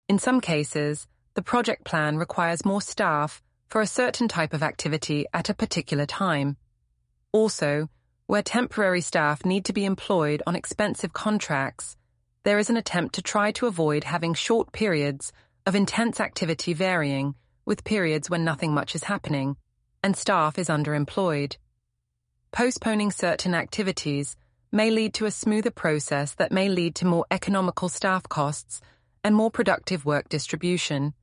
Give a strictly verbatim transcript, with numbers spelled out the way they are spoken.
In some cases, the project plan requires more staff for a certain type of activity at a particular time. Also, where temporary staff need to be employed on expensive contracts, there is an attempt to try to avoid having short periods of intense activity varying with periods when nothing much is happening and staff is underemployed. Postponing certain activities may lead to a smoother process that may lead to more economical staff costs and more productive work distribution.